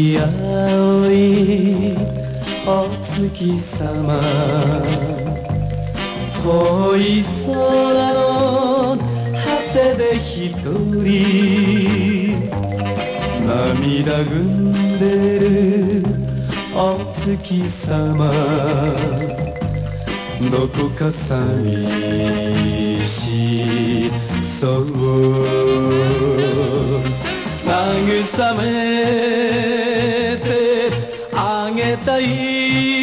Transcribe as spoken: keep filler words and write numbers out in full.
い青いお月様、遠い空の果てで一人涙ぐんでるお月様、どこか寂しそう慰めてあげたい